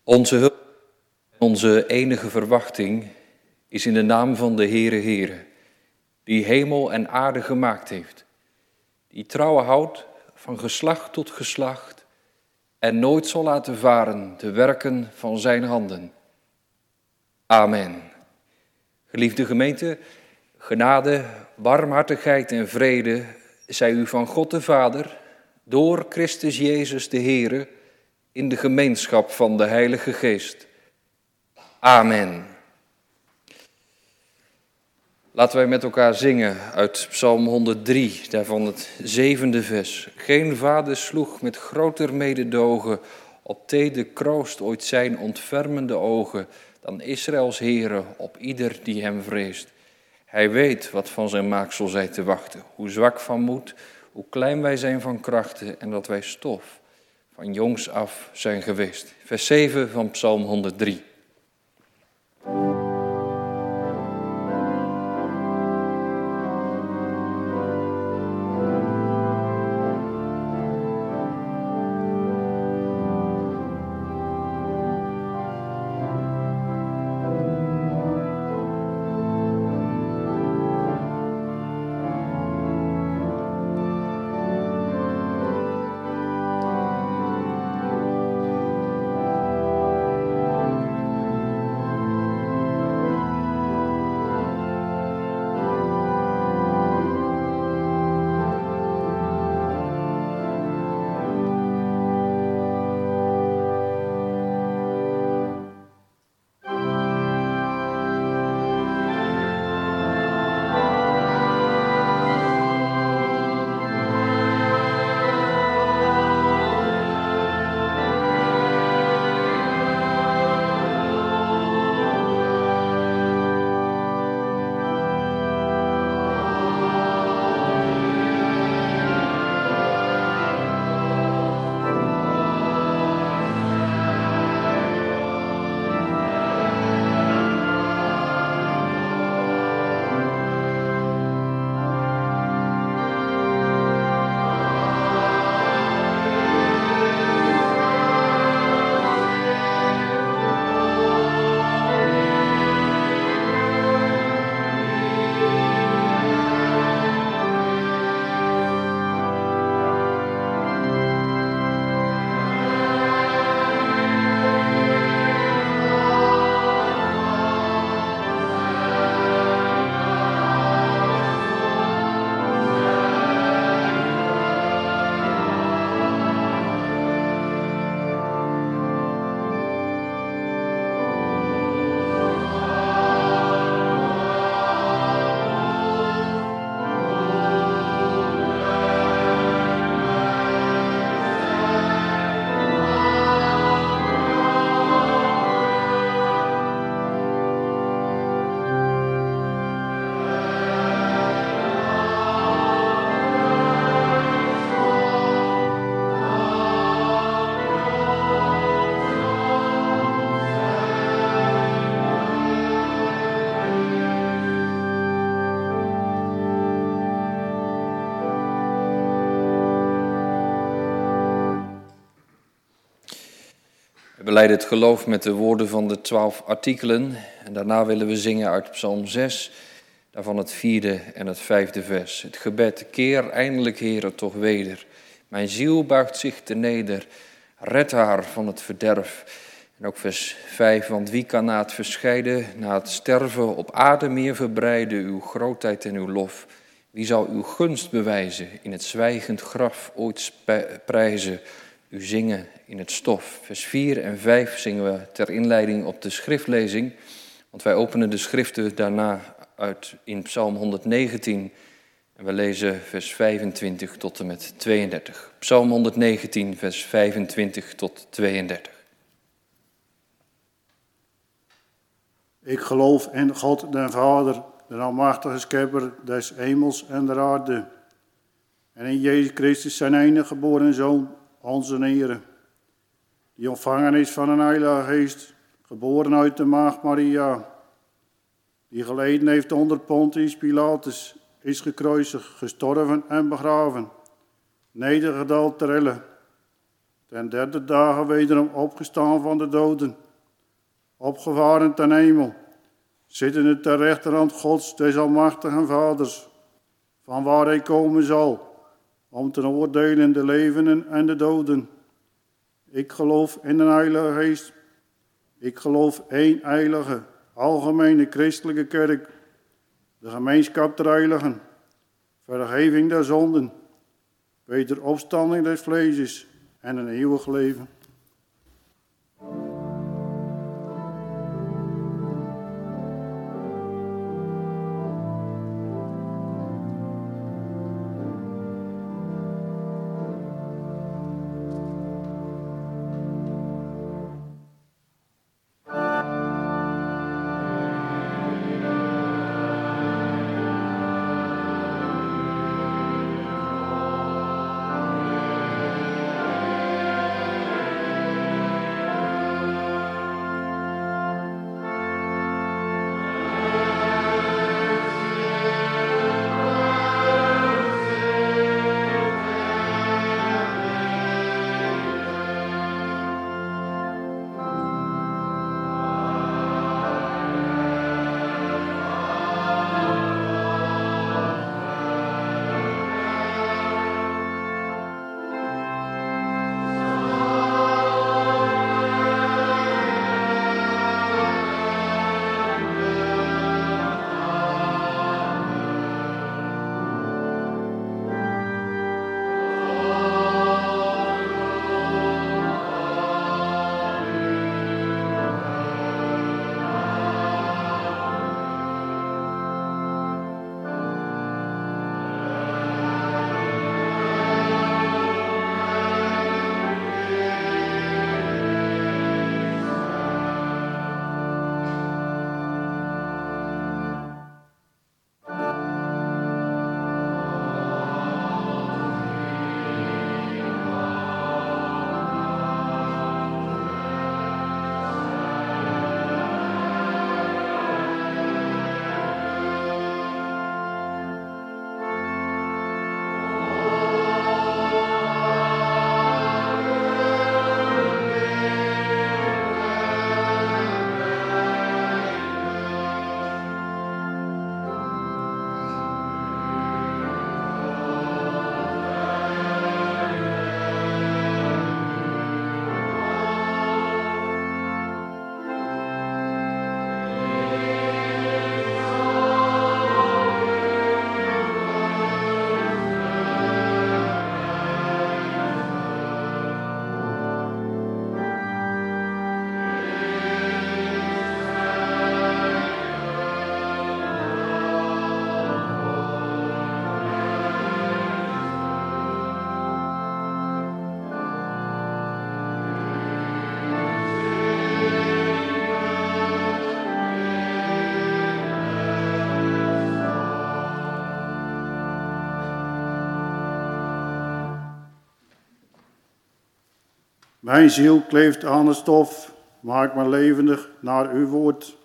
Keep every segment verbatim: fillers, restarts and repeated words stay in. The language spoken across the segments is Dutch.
Onze hulp en onze enige verwachting is in de naam van de Heere Heere, die hemel en aarde gemaakt heeft, die trouw houdt van geslacht tot geslacht en nooit zal laten varen de werken van zijn handen. Amen. Geliefde gemeente, genade, barmhartigheid en vrede zij u van God de Vader, door Christus Jezus de Heere, in de gemeenschap van de Heilige Geest. Amen. Laten wij met elkaar zingen uit Psalm honderddrie, daarvan het zevende vers. Geen vader sloeg met groter mededogen op tede kroost ooit zijn ontfermende ogen dan Israëls Heere op ieder die hem vreest. Hij weet wat van zijn maaksel zij te wachten, hoe zwak van moed, hoe klein wij zijn van krachten en dat wij stof van jongs af zijn geweest. Vers zeven van Psalm honderddrie. We leiden het geloof met de woorden van de twaalf artikelen en daarna willen we zingen uit Psalm zes, daarvan het vierde en het vijfde vers. Het gebed, keer eindelijk, Heere, toch weder. Mijn ziel buigt zich te neder, red haar van het verderf. En ook vers vijf, want wie kan na het verscheiden, na het sterven op aarde meer verbreiden uw grootheid en uw lof? Wie zal uw gunst bewijzen, in het zwijgend graf ooit prijzen, u zingen in het stof? Vers vier en vijf zingen we ter inleiding op de schriftlezing, want wij openen de schriften daarna uit in Psalm honderdnegentien en we lezen vers vijfentwintig tot en met tweeëndertig. Psalm honderdnegentien, vers vijfentwintig tot tweeëndertig. Ik geloof in God den Vader, de almachtige schepper des hemels en der aarde. En in Jezus Christus zijn enige geboren Zoon, onze Heere, die ontvangen is van een Heilige Geest, geboren uit de maagd Maria, die geleden heeft onder Pontius Pilatus, is gekruisigd, gestorven en begraven, nedergedaald ter helle, ten derde dagen wederom opgestaan van de doden, opgevaren ten hemel, zittende ter rechterhand Gods des almachtigen Vaders, van waar hij komen zal, om te oordelen de levenden en de doden. Ik geloof in een heilige geest. Ik geloof één heilige, algemene christelijke kerk, de gemeenschap der heiligen, vergeving der zonden, wederopstanding des vlees en een eeuwig leven. Mijn ziel kleeft aan de stof, maak me levendig naar uw woord.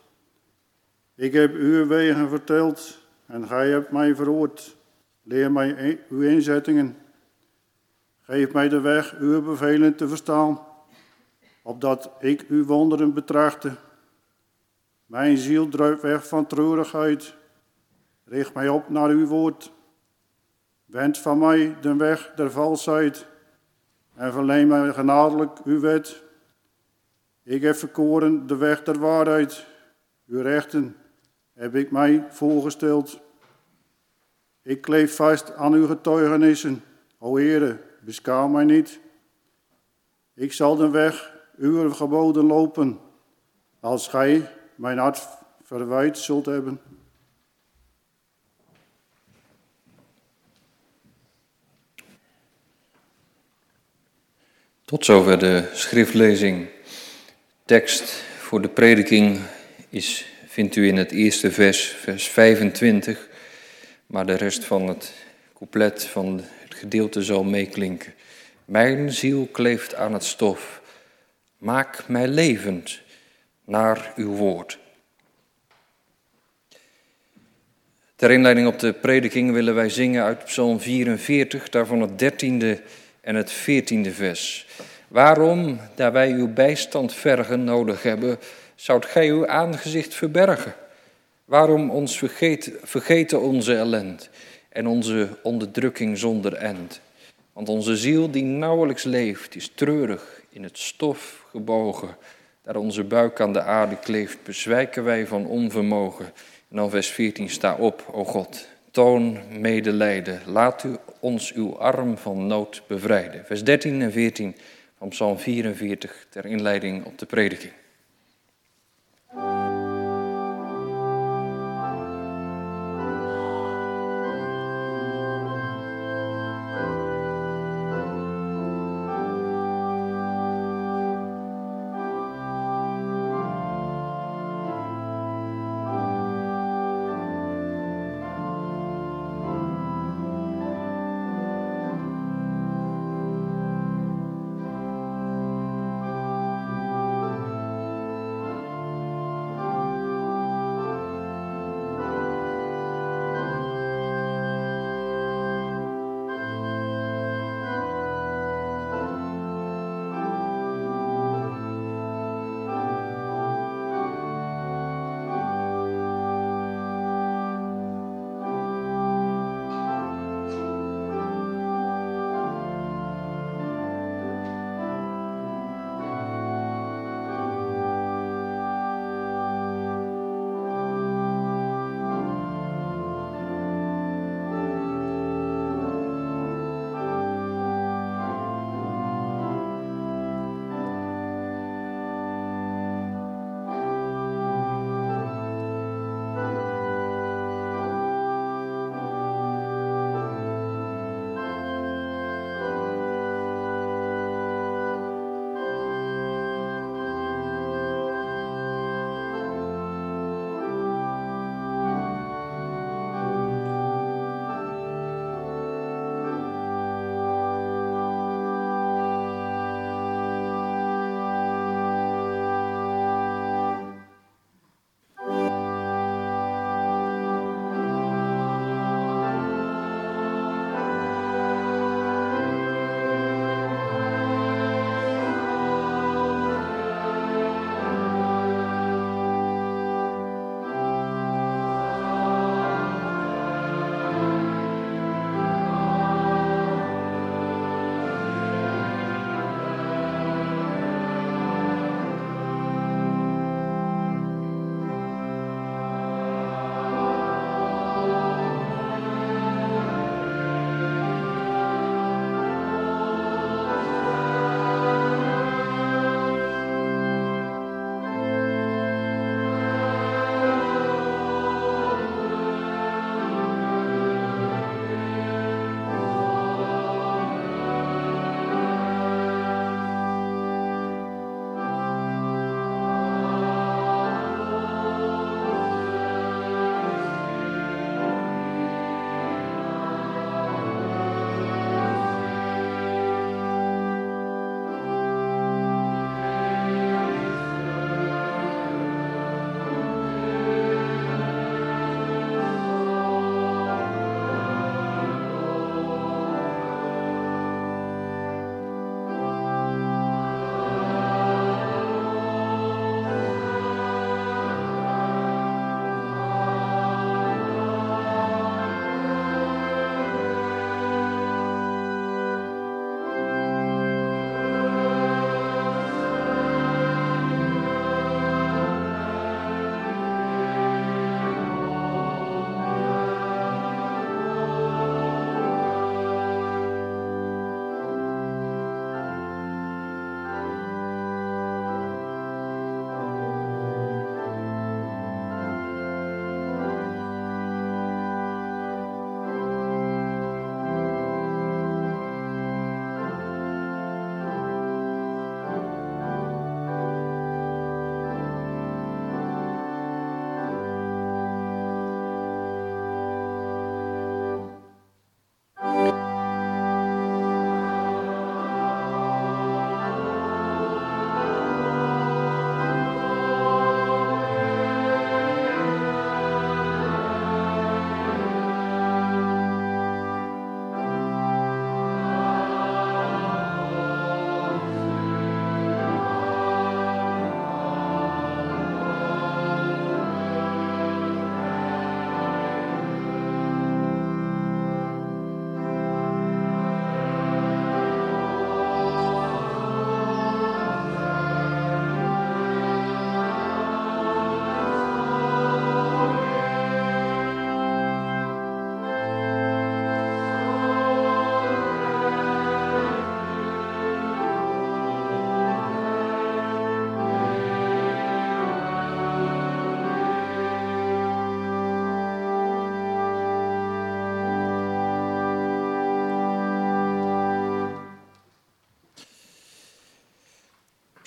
Ik heb uw wegen verteld en gij hebt mij verhoord. Leer mij uw inzettingen. Geef mij de weg uw bevelen te verstaan, opdat ik uw wonderen betrachte. Mijn ziel druipt weg van treurigheid. Richt mij op naar uw woord. Wend van mij de weg der valsheid en verleen mij genadelijk uw wet. Ik heb verkoren de weg der waarheid. Uw rechten heb ik mij voorgesteld. Ik kleef vast aan uw getuigenissen. O Heere, beschouw mij niet. Ik zal de weg uw geboden lopen, als gij mijn hart verwijt zult hebben. Tot zover de schriftlezing. Tekst voor de prediking is, vindt u in het eerste vers, vers vijfentwintig. Maar de rest van het couplet van het gedeelte zal meeklinken. Mijn ziel kleeft aan het stof. Maak mij levend naar uw woord. Ter inleiding op de prediking willen wij zingen uit Psalm vierenveertig, daarvan het dertiende en het veertiende vers. Waarom, daar wij uw bijstand vergen nodig hebben, zoudt gij uw aangezicht verbergen? Waarom ons vergeet, vergeten onze ellend en onze onderdrukking zonder end? Want onze ziel die nauwelijks leeft, is treurig in het stof gebogen. Daar onze buik aan de aarde kleeft, bezwijken wij van onvermogen. En dan vers veertien, sta op, o God, toon medelijden. Laat u ons uw arm van nood bevrijden. Vers dertien en veertien van Psalm vierenveertig ter inleiding op de prediking.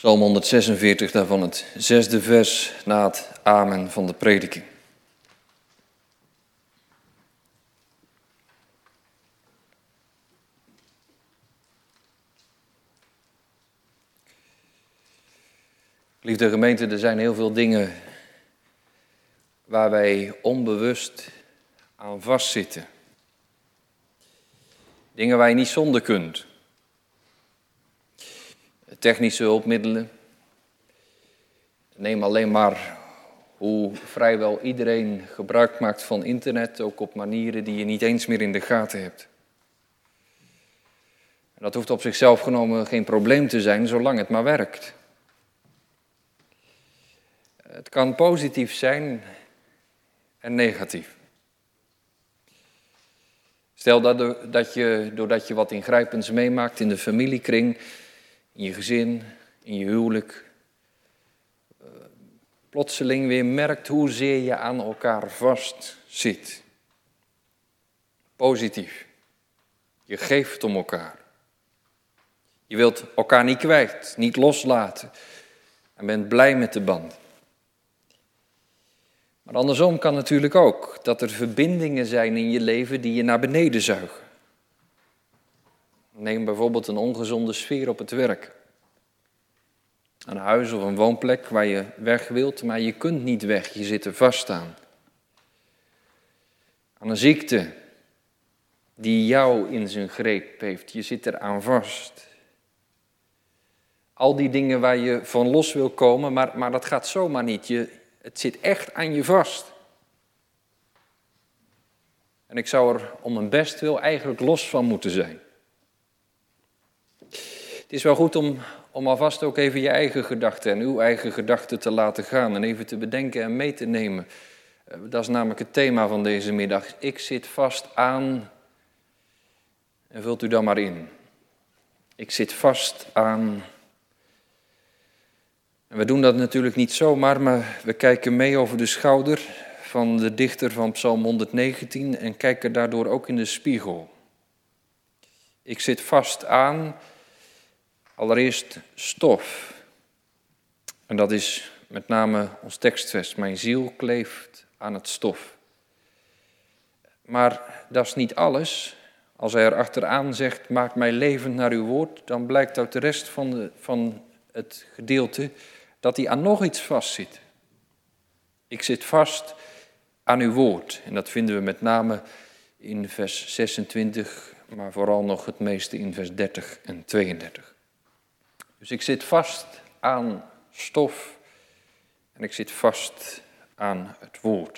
Psalm honderdzesenveertig, daarvan het zesde vers na het amen van de prediking. Liefde gemeente, er zijn heel veel dingen waar wij onbewust aan vastzitten. Dingen waar je niet zonder kunt. Technische hulpmiddelen. Neem alleen maar hoe vrijwel iedereen gebruik maakt van internet, ook op manieren die je niet eens meer in de gaten hebt. En dat hoeft op zichzelf genomen geen probleem te zijn, zolang het maar werkt. Het kan positief zijn en negatief. Stel dat, dat je, doordat je wat ingrijpends meemaakt in de familiekring, in je gezin, in je huwelijk, uh, plotseling weer merkt hoezeer je aan elkaar vast zit. Positief. Je geeft om elkaar. Je wilt elkaar niet kwijt, niet loslaten en bent blij met de band. Maar andersom kan natuurlijk ook dat er verbindingen zijn in je leven die je naar beneden zuigen. Neem bijvoorbeeld een ongezonde sfeer op het werk. Een huis of een woonplek waar je weg wilt, maar je kunt niet weg, je zit er vast aan. Aan een ziekte die jou in zijn greep heeft, je zit er aan vast. Al die dingen waar je van los wil komen, maar, maar dat gaat zomaar niet. Je, het zit echt aan je vast. En ik zou er om mijn best wil eigenlijk los van moeten zijn. Het is wel goed om, om alvast ook even je eigen gedachten en uw eigen gedachten te laten gaan en even te bedenken en mee te nemen. Dat is namelijk het thema van deze middag. Ik zit vast aan, en vult u dan maar in. Ik zit vast aan. En we doen dat natuurlijk niet zomaar, maar we kijken mee over de schouder van de dichter van Psalm honderdnegentien en kijken daardoor ook in de spiegel. Ik zit vast aan, allereerst stof. En dat is met name ons tekstvers. Mijn ziel kleeft aan het stof. Maar dat is niet alles. Als hij er achteraan zegt, maak mij levend naar uw woord, dan blijkt uit de rest van, de, van het gedeelte dat hij aan nog iets vastzit. Ik zit vast aan uw woord. En dat vinden we met name in vers zesentwintig, maar vooral nog het meeste in vers dertig en tweeëndertig. Dus ik zit vast aan stof en ik zit vast aan het woord.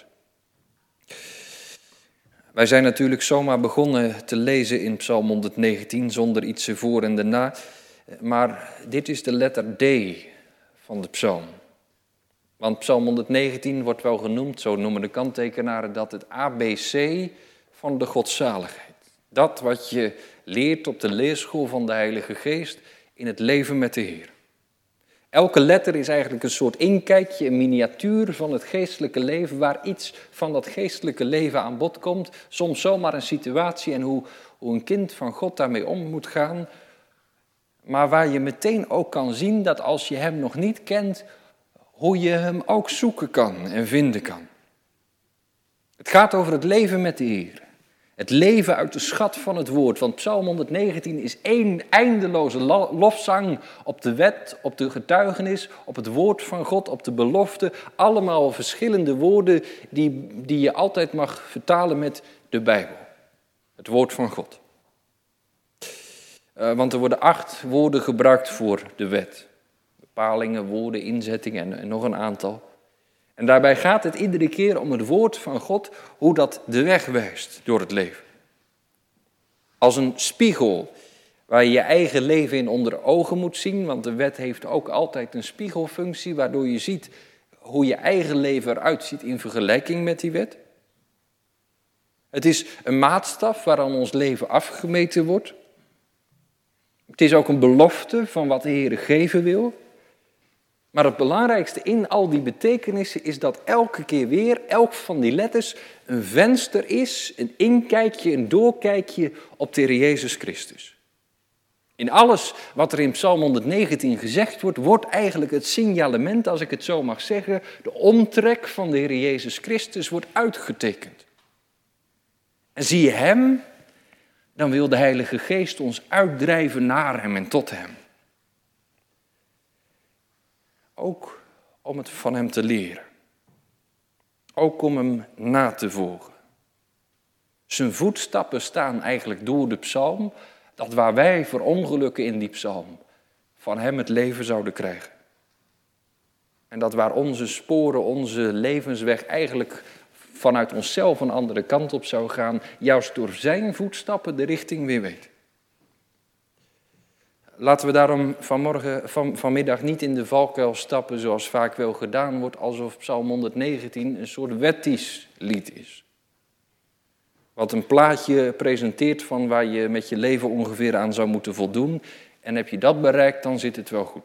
Wij zijn natuurlijk zomaar begonnen te lezen in Psalm honderdnegentien zonder iets ervoor en daarna. Maar dit is de letter D van de psalm. Want Psalm honderdnegentien wordt wel genoemd, zo noemen de kanttekenaren dat, het A B C van de godzaligheid. Dat wat je leert op de leerschool van de Heilige Geest in het leven met de Heer. Elke letter is eigenlijk een soort inkijkje, een miniatuur van het geestelijke leven, waar iets van dat geestelijke leven aan bod komt. Soms zomaar een situatie en hoe, hoe een kind van God daarmee om moet gaan. Maar waar je meteen ook kan zien dat als je hem nog niet kent, hoe je hem ook zoeken kan en vinden kan. Het gaat over het leven met de Heer. Het leven uit de schat van het woord. Want Psalm honderdnegentien is één eindeloze lofzang op de wet, op de getuigenis, op het woord van God, op de belofte. Allemaal verschillende woorden die, die je altijd mag vertalen met de Bijbel. Het woord van God. Uh, want er worden acht woorden gebruikt voor de wet. Bepalingen, woorden, inzettingen en, en nog een aantal. En daarbij gaat het iedere keer om het woord van God, hoe dat de weg wijst door het leven. Als een spiegel waar je je eigen leven in onder ogen moet zien, want de wet heeft ook altijd een spiegelfunctie, waardoor je ziet hoe je eigen leven eruit ziet in vergelijking met die wet. Het is een maatstaf waaraan ons leven afgemeten wordt. Het is ook een belofte van wat de Heer geven wil. Maar het belangrijkste in al die betekenissen is dat elke keer weer, elk van die letters, een venster is, een inkijkje, een doorkijkje op de Heer Jezus Christus. In alles wat er in Psalm honderdnegentien gezegd wordt, wordt eigenlijk het signalement, als ik het zo mag zeggen, de omtrek van de Heer Jezus Christus wordt uitgetekend. En zie je Hem, dan wil de Heilige Geest ons uitdrijven naar Hem en tot Hem. Ook om het van Hem te leren. Ook om Hem na te volgen. Zijn voetstappen staan eigenlijk door de psalm, dat waar wij voor ongelukken in die psalm van Hem het leven zouden krijgen. En dat waar onze sporen, onze levensweg eigenlijk vanuit onszelf een andere kant op zou gaan, juist door zijn voetstappen de richting weer weet. Laten we daarom vanmorgen, van, vanmiddag niet in de valkuil stappen zoals vaak wel gedaan wordt, alsof Psalm honderdnegentien een soort wettisch lied is. Wat een plaatje presenteert van waar je met je leven ongeveer aan zou moeten voldoen. En heb je dat bereikt, dan zit het wel goed.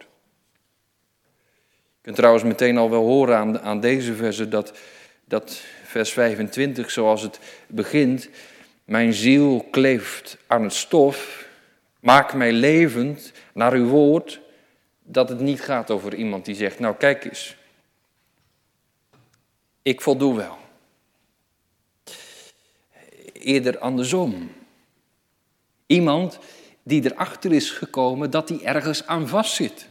Je kunt trouwens meteen al wel horen aan, aan deze verse dat, dat vers vijfentwintig zoals het begint. Mijn ziel kleeft aan het stof, maak mij levend naar uw woord. Dat het niet gaat over iemand die zegt, nou kijk eens, ik voldoe wel. Eerder andersom. Iemand die erachter is gekomen dat hij ergens aan vastzit.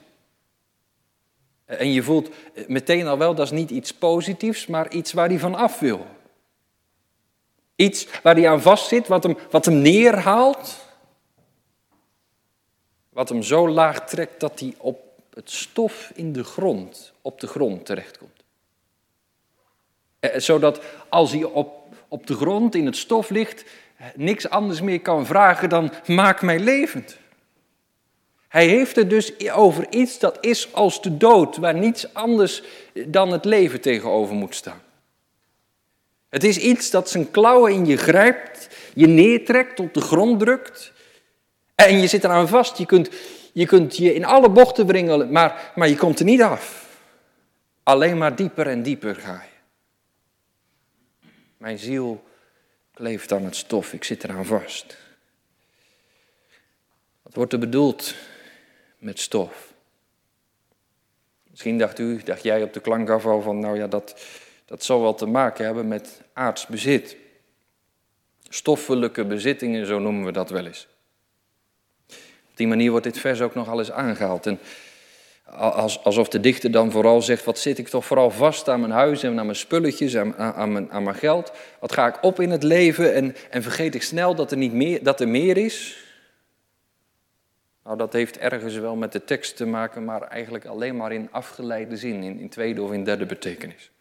En je voelt meteen al wel, dat is niet iets positiefs, maar iets waar hij van af wil. Iets waar hij aan vastzit, wat hem, wat hem neerhaalt. Wat hem zo laag trekt dat hij op het stof in de grond, op de grond terechtkomt. Zodat als hij op op de grond in het stof ligt, niks anders meer kan vragen dan maak mij levend. Hij heeft het dus over iets dat is als de dood, waar niets anders dan het leven tegenover moet staan. Het is iets dat zijn klauwen in je grijpt, je neertrekt, op de grond drukt en je zit eraan vast. Je kunt je, kunt je in alle bochten wringelen, maar, maar je komt er niet af. Alleen maar dieper en dieper ga je. Mijn ziel kleeft aan het stof, ik zit eraan vast. Wat wordt er bedoeld met stof? Misschien dacht u, dacht jij op de klankafval van, nou ja, dat, dat zal wel te maken hebben met aards bezit. Stoffelijke bezittingen, zo noemen we dat wel eens. Op die manier wordt dit vers ook nog al eens aangehaald. En alsof de dichter dan vooral zegt, wat zit ik toch vooral vast aan mijn huis en aan mijn spulletjes, aan, aan, mijn, aan mijn geld. Wat ga ik op in het leven en, en vergeet ik snel dat er, niet meer, dat er meer is? Nou, dat heeft ergens wel met de tekst te maken, maar eigenlijk alleen maar in afgeleide zin, in, in tweede of in derde betekenis.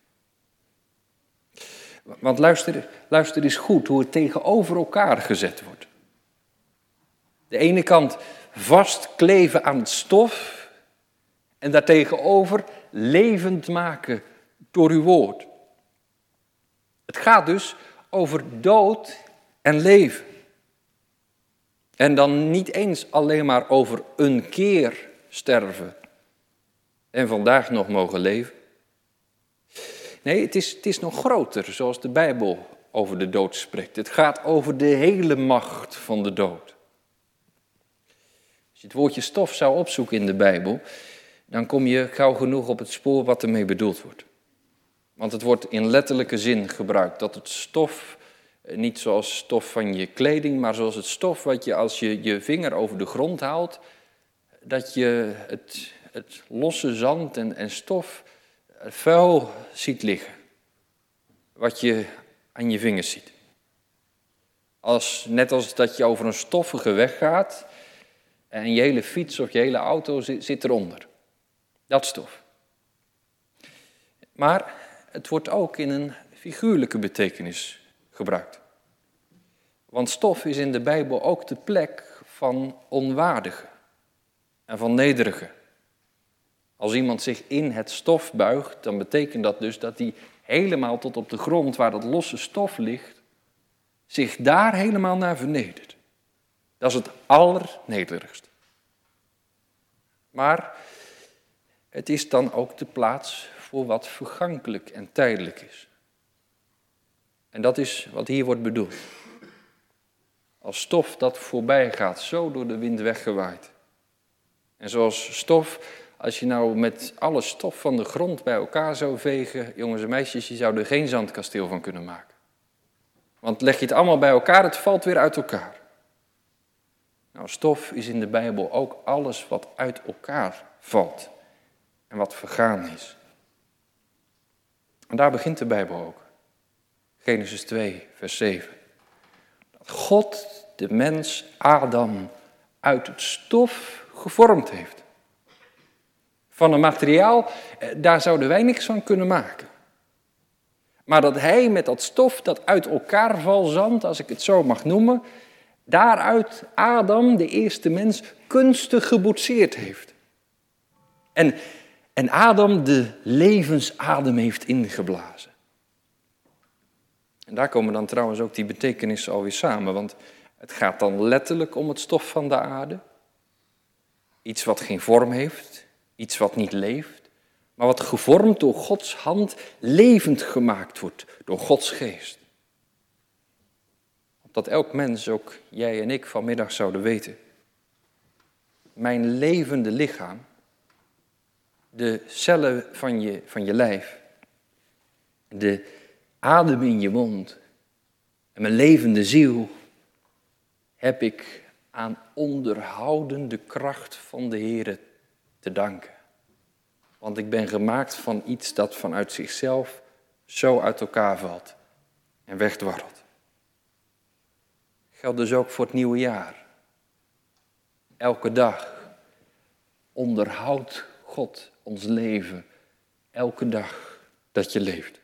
Want luister, luister eens goed hoe het tegenover elkaar gezet wordt. De ene kant vastkleven aan het stof en daartegenover levend maken door uw woord. Het gaat dus over dood en leven. En dan niet eens alleen maar over een keer sterven en vandaag nog mogen leven. Nee, het is, het is nog groter, zoals de Bijbel over de dood spreekt. Het gaat over de hele macht van de dood. Als je het woordje stof zou opzoeken in de Bijbel, dan kom je gauw genoeg op het spoor wat ermee bedoeld wordt. Want het wordt in letterlijke zin gebruikt, dat het stof, niet zoals stof van je kleding, maar zoals het stof wat je als je je vinger over de grond haalt, dat je het, het losse zand en, en stof, vuil ziet liggen. Wat je aan je vingers ziet. Als, net als dat je over een stoffige weg gaat en je hele fiets of je hele auto zit, zit eronder. Dat stof. Maar het wordt ook in een figuurlijke betekenis gebruikt. Want stof is in de Bijbel ook de plek van onwaardigen en van nederigen. Als iemand zich in het stof buigt, dan betekent dat dus dat hij helemaal tot op de grond waar dat losse stof ligt, zich daar helemaal naar vernedert. Dat is het allernederigste. Maar het is dan ook de plaats voor wat vergankelijk en tijdelijk is. En dat is wat hier wordt bedoeld. als stof dat voorbij gaat, zo door de wind weggewaaid. En zoals stof, als je nou met alle stof van de grond bij elkaar zou vegen, jongens en meisjes, je zou er geen zandkasteel van kunnen maken. Want leg je het allemaal bij elkaar, het valt weer uit elkaar. Nou, stof is in de Bijbel ook alles wat uit elkaar valt en wat vergaan is. En daar begint de Bijbel ook. Genesis twee, vers zeven. Dat God de mens Adam uit het stof gevormd heeft. Van een materiaal, daar zouden wij niks van kunnen maken. Maar dat hij met dat stof, dat uit elkaar valzand, als ik het zo mag noemen, daaruit Adam, de eerste mens, kunstig geboetseerd heeft. En, en Adam de levensadem heeft ingeblazen. En daar komen dan trouwens ook die betekenissen alweer samen, want het gaat dan letterlijk om het stof van de aarde. Iets wat geen vorm heeft, iets wat niet leeft, maar wat gevormd door Gods hand levend gemaakt wordt door Gods geest. Opdat elk mens, ook jij en ik, vanmiddag zouden weten. Mijn levende lichaam, de cellen van je, van je lijf, de adem in je mond en mijn levende ziel heb ik aan onderhoudende kracht van de Heere te danken. Want ik ben gemaakt van iets dat vanuit zichzelf zo uit elkaar valt en wegdwarrelt. Geldt dus ook voor het nieuwe jaar. Elke dag onderhoudt God ons leven. Elke dag dat je leeft.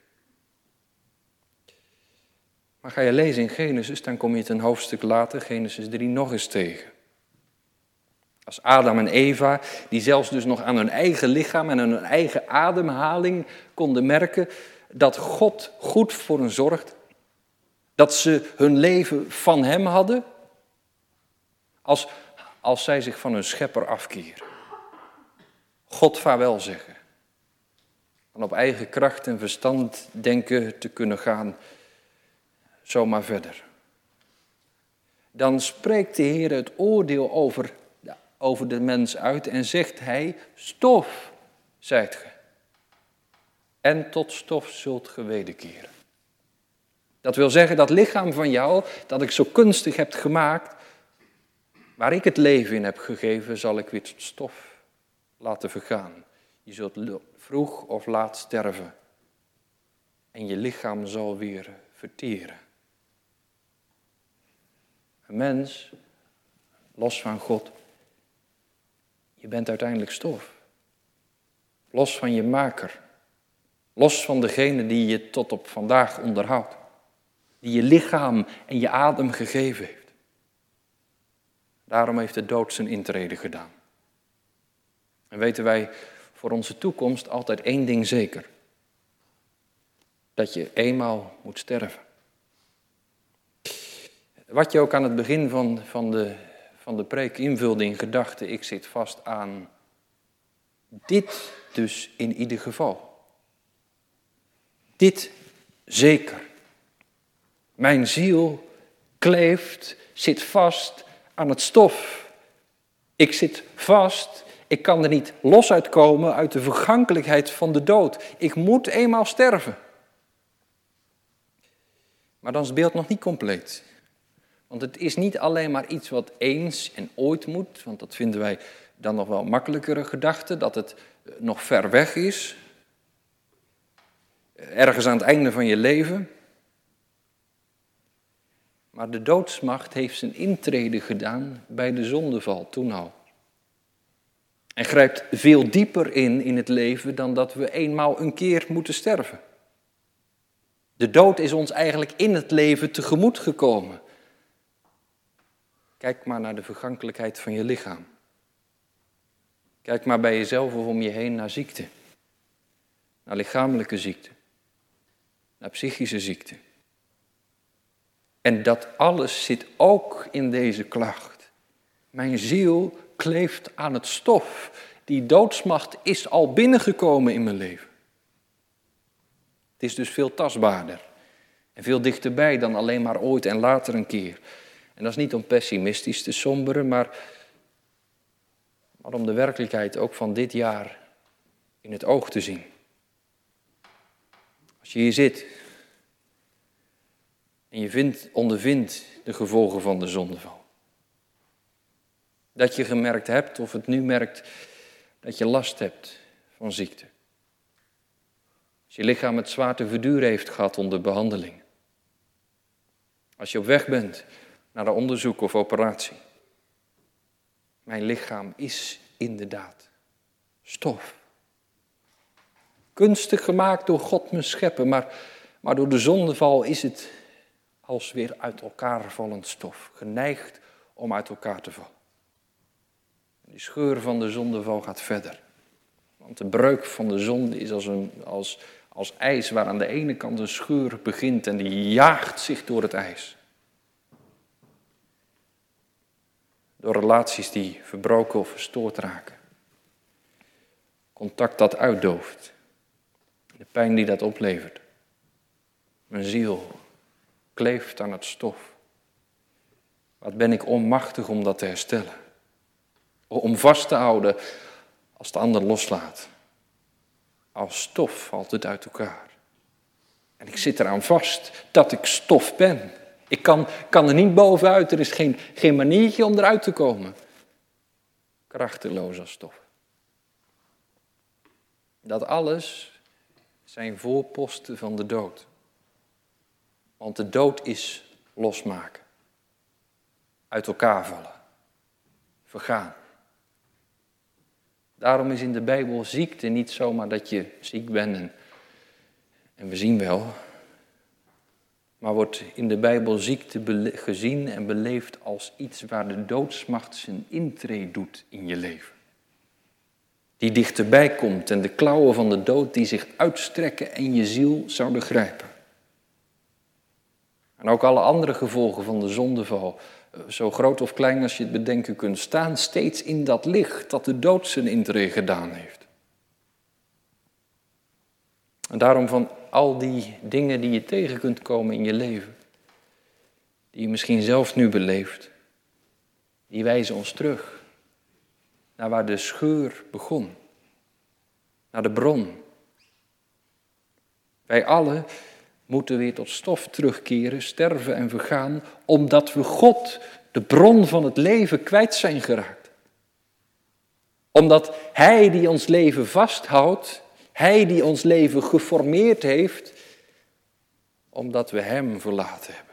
Maar ga je lezen in Genesis, dan kom je het een hoofdstuk later, Genesis drie, nog eens tegen. Als Adam en Eva, die zelfs dus nog aan hun eigen lichaam en aan hun eigen ademhaling konden merken dat God goed voor hen zorgt. Dat ze hun leven van hem hadden, als, als zij zich van hun schepper afkeren. God vaarwel zeggen. En op eigen kracht en verstand denken te kunnen gaan, zomaar verder. Dan spreekt de Heer het oordeel over, over de mens uit en zegt hij, stof, zijt ge. En tot stof zult ge wederkeren. Dat wil zeggen, dat lichaam van jou, dat ik zo kunstig heb gemaakt, waar ik het leven in heb gegeven, zal ik weer tot stof laten vergaan. Je zult vroeg of laat sterven. En je lichaam zal weer verteren. Een mens, los van God, je bent uiteindelijk stof. Los van je maker. Los van degene die je tot op vandaag onderhoudt. Die je lichaam en je adem gegeven heeft. Daarom heeft de dood zijn intrede gedaan. En weten wij voor onze toekomst altijd één ding zeker. Dat je eenmaal moet sterven. Wat je ook aan het begin van, van, de, van de preek invulde in gedachten, ik zit vast aan dit dus in ieder geval. Dit zeker. Mijn ziel kleeft, zit vast aan het stof. Ik zit vast, ik kan er niet los uitkomen uit de vergankelijkheid van de dood. Ik moet eenmaal sterven. Maar dan is het beeld nog niet compleet. Want het is niet alleen maar iets wat eens en ooit moet, want dat vinden wij dan nog wel makkelijkere gedachten, dat het nog ver weg is. Ergens aan het einde van je leven. Maar de doodsmacht heeft zijn intrede gedaan bij de zondeval, toen al. En grijpt veel dieper in in het leven dan dat we eenmaal een keer moeten sterven. De dood is ons eigenlijk in het leven tegemoet gekomen. Kijk maar naar de vergankelijkheid van je lichaam. Kijk maar bij jezelf of om je heen naar ziekte. Naar lichamelijke ziekte. Naar psychische ziekte. En dat alles zit ook in deze klacht. Mijn ziel kleeft aan het stof. Die doodsmacht is al binnengekomen in mijn leven. Het is dus veel tastbaarder. En veel dichterbij dan alleen maar ooit en later een keer. En dat is niet om pessimistisch te somberen, maar, maar om de werkelijkheid ook van dit jaar in het oog te zien. Als je hier zit en je vindt, ondervindt de gevolgen van de zondeval. Dat je gemerkt hebt, of het nu merkt, dat je last hebt van ziekte. Als je lichaam het zwaar te verduren heeft gehad onder behandeling. Als je op weg bent naar een onderzoek of operatie. Mijn lichaam is inderdaad stof. Kunstig gemaakt door God mijn schepper, maar, maar door de zondeval is het als weer uit elkaar vallend stof. Geneigd om uit elkaar te vallen. En die scheur van de zondeval gaat verder. Want de breuk van de zonde is als, een, als, als ijs waar aan de ene kant een scheur begint en die jaagt zich door het ijs. Door relaties die verbroken of verstoord raken. Contact dat uitdooft. De pijn die dat oplevert. Mijn ziel kleeft aan het stof. Wat ben ik onmachtig om dat te herstellen. Om vast te houden als de ander loslaat. Als stof valt het uit elkaar. En ik zit eraan vast dat ik stof ben. Ik kan, kan er niet bovenuit, er is geen, geen maniertje om eruit te komen. Krachteloos als stof. Dat alles zijn voorposten van de dood. Want de dood is losmaken. Uit elkaar vallen. Vergaan. Daarom is in de Bijbel ziekte niet zomaar dat je ziek bent en, en we zien wel. Maar wordt in de Bijbel ziekte bele- gezien en beleefd als iets waar de doodsmacht zijn intree doet in je leven. Die dichterbij komt en de klauwen van de dood die zich uitstrekken en je ziel zouden grijpen. En ook alle andere gevolgen van de zondeval, zo groot of klein als je het bedenken kunt, staan steeds in dat licht dat de dood zijn intree gedaan heeft. En daarom van al die dingen die je tegen kunt komen in je leven, die je misschien zelf nu beleeft, die wijzen ons terug naar waar de scheur begon, naar de bron. Wij allen moeten weer tot stof terugkeren, sterven en vergaan, omdat we God, de bron van het leven, kwijt zijn geraakt. Omdat Hij die ons leven vasthoudt, Hij die ons leven geformeerd heeft, omdat we Hem verlaten hebben.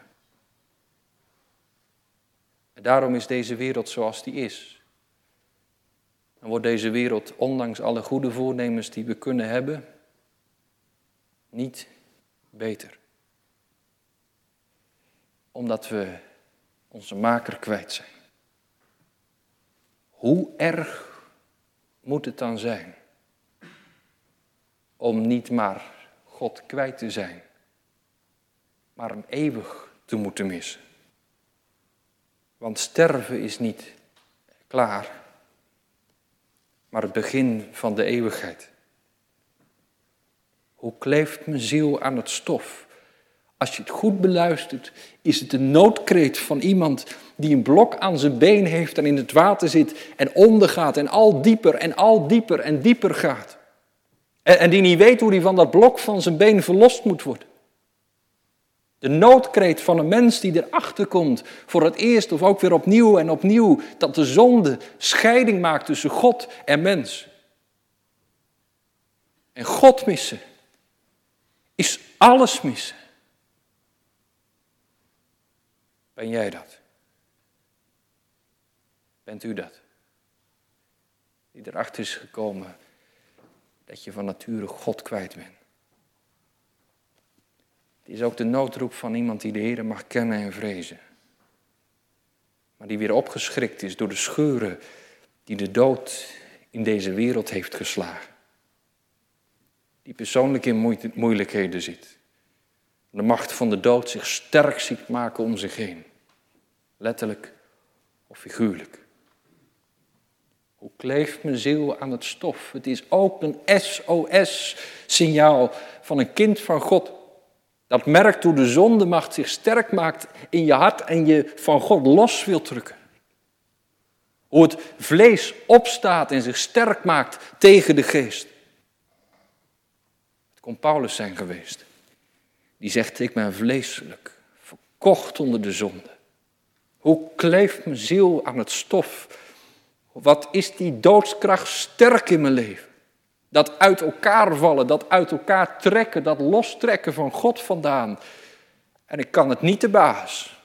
En daarom is deze wereld zoals die is. En wordt deze wereld, ondanks alle goede voornemens die we kunnen hebben, niet beter. Omdat we onze maker kwijt zijn. Hoe erg moet het dan zijn om niet maar God kwijt te zijn, maar hem eeuwig te moeten missen? Want sterven is niet klaar, maar het begin van de eeuwigheid. Hoe kleeft mijn ziel aan het stof? Als je het goed beluistert, is het een noodkreet van iemand die een blok aan zijn been heeft en in het water zit en ondergaat en al dieper en al dieper en dieper gaat. En, en die niet weet hoe hij van dat blok van zijn been verlost moet worden. De noodkreet van een mens die erachter komt voor het eerst of ook weer opnieuw en opnieuw dat de zonde scheiding maakt tussen God en mens. En God missen is alles missen. Ben jij dat? Bent u dat? Die erachter is gekomen dat je van nature God kwijt bent. Het is ook de noodroep van iemand die de Heer mag kennen en vrezen. Maar die weer opgeschrikt is door de scheuren die de dood in deze wereld heeft geslagen. Die persoonlijk in moeilijkheden zit. De macht van de dood zich sterk ziet maken om zich heen. Letterlijk of figuurlijk. Hoe kleeft mijn ziel aan het stof? Het is ook een S O S-signaal van een kind van God. Dat merkt hoe de zondemacht zich sterk maakt in je hart en je van God los wilt drukken. Hoe het vlees opstaat en zich sterk maakt tegen de geest. Het kon Paulus zijn geweest. Die zegt, ik ben vleeselijk, verkocht onder de zonde. Hoe kleeft mijn ziel aan het stof? Wat is die doodskracht sterk in mijn leven? Dat uit elkaar vallen, dat uit elkaar trekken, dat lostrekken van God vandaan. En ik kan het niet te baas.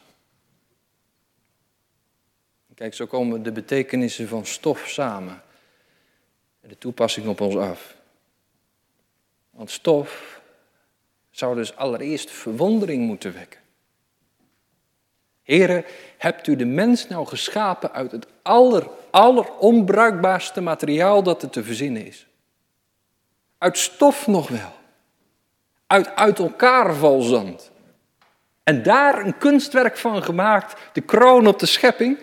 Kijk, zo komen de betekenissen van stof samen. En de toepassing op ons af. Want stof zou dus allereerst verwondering moeten wekken. Here, hebt u de mens nou geschapen uit het aller, aller onbruikbaarste materiaal dat er te verzinnen is? Uit stof nog wel. Uit uit elkaar valzand. En daar een kunstwerk van gemaakt, de kroon op de schepping.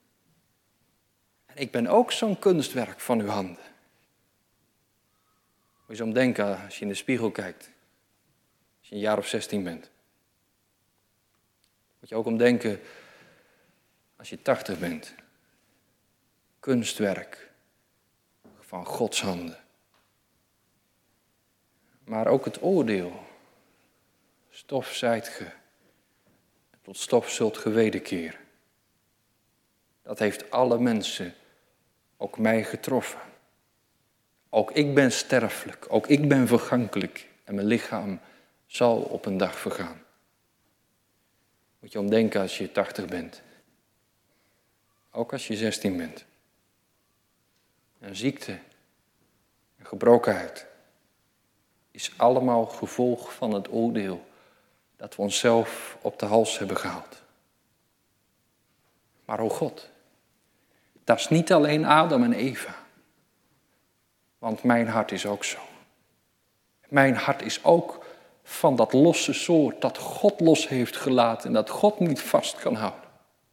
En ik ben ook zo'n kunstwerk van uw handen. Moet je zo om denken als je in de spiegel kijkt. Als je een jaar of zestien bent. Moet je ook om denken als je tachtig bent. Kunstwerk van Gods handen. Maar ook het oordeel. Stof zijt ge. Tot stof zult ge wederkeren. Dat heeft alle mensen, ook mij, getroffen. Ook ik ben sterfelijk, ook ik ben vergankelijk. En mijn lichaam zal op een dag vergaan. Moet je om denken als je tachtig bent. Ook als je zestien bent. En ziekte en gebrokenheid is allemaal gevolg van het oordeel dat we onszelf op de hals hebben gehaald. Maar o God, dat is niet alleen Adam en Eva. Want mijn hart is ook zo. Mijn hart is ook van dat losse soort dat God los heeft gelaten en dat God niet vast kan houden.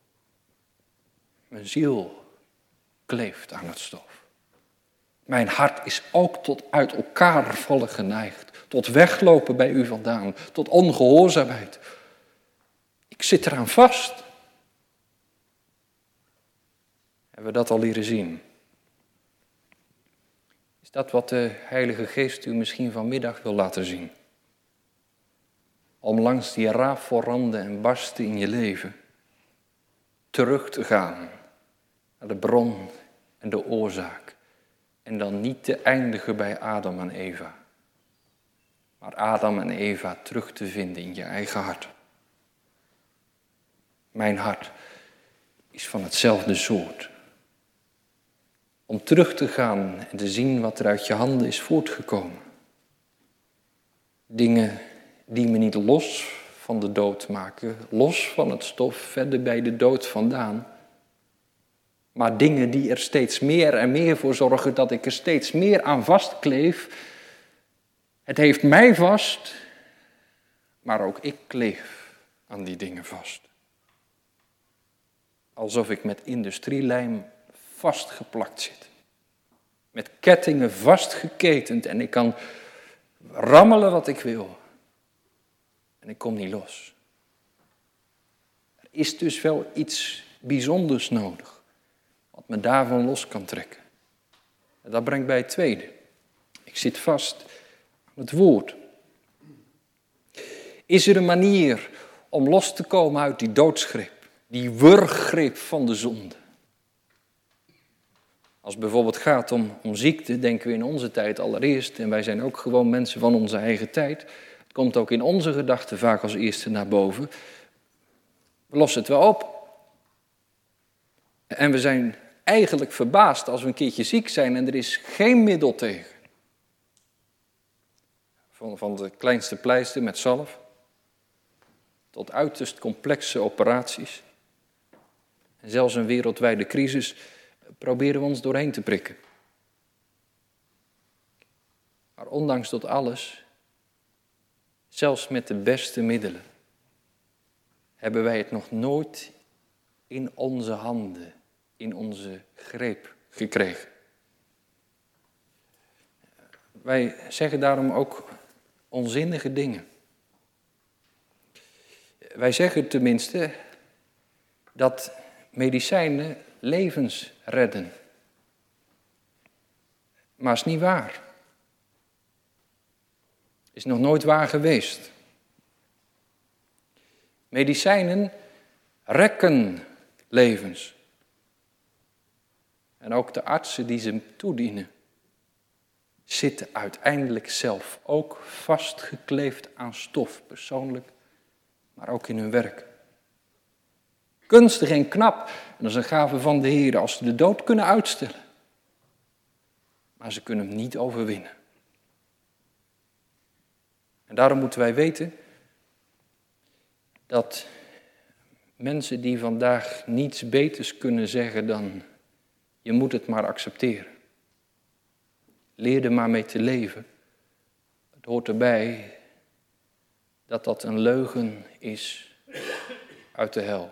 Mijn ziel kleeft aan het stof. Mijn hart is ook tot uit elkaar vallen geneigd. Tot weglopen bij u vandaan. Tot ongehoorzaamheid. Ik zit eraan vast. Hebben we dat al leren zien? Is dat wat de Heilige Geest u misschien vanmiddag wil laten zien? Om langs die raafvorranden en barsten in je leven terug te gaan naar de bron en de oorzaak. En dan niet te eindigen bij Adam en Eva. Maar Adam en Eva terug te vinden in je eigen hart. Mijn hart is van hetzelfde soort. Om terug te gaan en te zien wat er uit je handen is voortgekomen. Dingen die me niet los van de dood maken, los van het stof, verder bij de dood vandaan. Maar dingen die er steeds meer en meer voor zorgen dat ik er steeds meer aan vastkleef. Het heeft mij vast, maar ook ik kleef aan die dingen vast. Alsof ik met industrielijm vastgeplakt zit. Met kettingen vastgeketend en ik kan rammelen wat ik wil. En ik kom niet los. Er is dus wel iets bijzonders nodig. Wat me daarvan los kan trekken. En dat brengt bij het tweede. Ik zit vast aan het woord. Is er een manier om los te komen uit die doodsgreep? Die wurggreep van de zonde? Als het bijvoorbeeld gaat om, om ziekte, denken we in onze tijd allereerst, en wij zijn ook gewoon mensen van onze eigen tijd, het komt ook in onze gedachten vaak als eerste naar boven, we lossen het wel op. En we zijn eigenlijk verbaasd als we een keertje ziek zijn en er is geen middel tegen. Van, van de kleinste pleister met zalf, tot uiterst complexe operaties. En zelfs een wereldwijde crisis proberen we ons doorheen te prikken. Maar ondanks dat alles, zelfs met de beste middelen, hebben wij het nog nooit in onze handen, in onze greep gekregen. Wij zeggen daarom ook onzinnige dingen. Wij zeggen tenminste dat medicijnen levens redden. Maar is niet waar. Is nog nooit waar geweest. Medicijnen rekken levens. En ook de artsen die ze toedienen, zitten uiteindelijk zelf ook vastgekleefd aan stof, persoonlijk, maar ook in hun werk. Kunstig en knap, en dat is een gave van de Heer, als ze de dood kunnen uitstellen. Maar ze kunnen hem niet overwinnen. En daarom moeten wij weten dat mensen die vandaag niets beters kunnen zeggen dan je moet het maar accepteren. Leer er maar mee te leven. Het hoort erbij dat dat een leugen is uit de hel.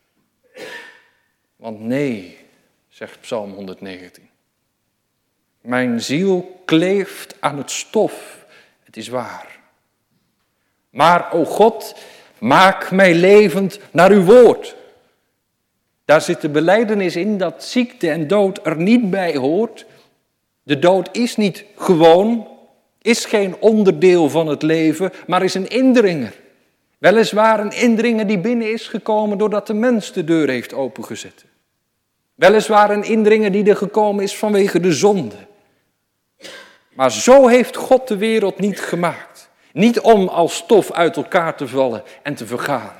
Want nee, zegt Psalm honderdnegentien. Mijn ziel kleeft aan het stof, het is waar. Maar, o God, maak mij levend naar uw woord. Daar zit de belijdenis in dat ziekte en dood er niet bij hoort. De dood is niet gewoon, is geen onderdeel van het leven, maar is een indringer. Weliswaar een indringer die binnen is gekomen doordat de mens de deur heeft opengezet. Weliswaar een indringer die er gekomen is vanwege de zonde. Maar zo heeft God de wereld niet gemaakt. Niet om als stof uit elkaar te vallen en te vergaan.